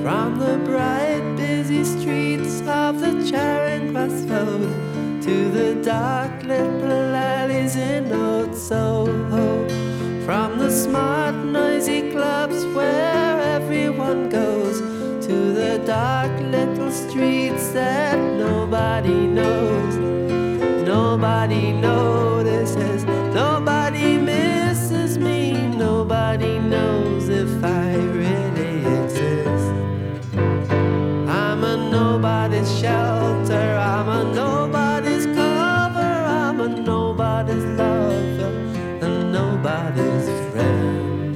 From the bright, busy streets of the Charing Cross Road to the dark little alleys in Old Soho. From the smart, noisy clubs where everyone goes to the dark little streets that nobody knows. Nobody notices, nobody misses me, nobody knows if I really exist. I'm a nobody's shelter, I'm a nobody's cover, I'm a nobody's lover, and nobody's friend.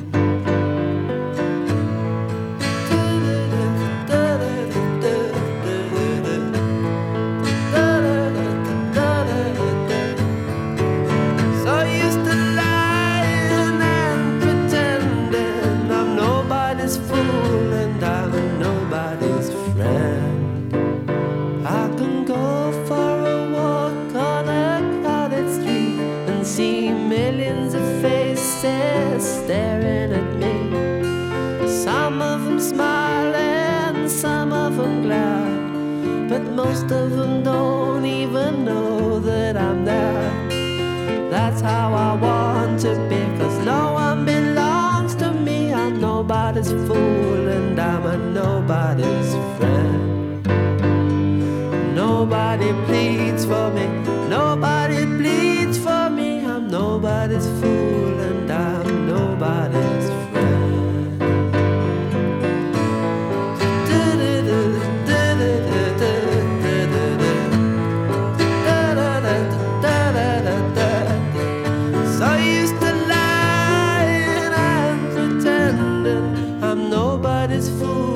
So used to lying and pretending I'm nobody's fool and I'm nobody's friend. I can go for a walk on a crowded street and see millions of faces staring at me. Some of them smiling, some of them glad, but most of them don't even know that I'm there. That's how I want to be, 'cause no one belongs to me. I'm nobody's fool and I'm a nobody's friend. Nobody pleads for me, nobody bleeds for me. I'm nobody's fool and I'm nobody's friend. So used to lying and pretending I'm nobody's fool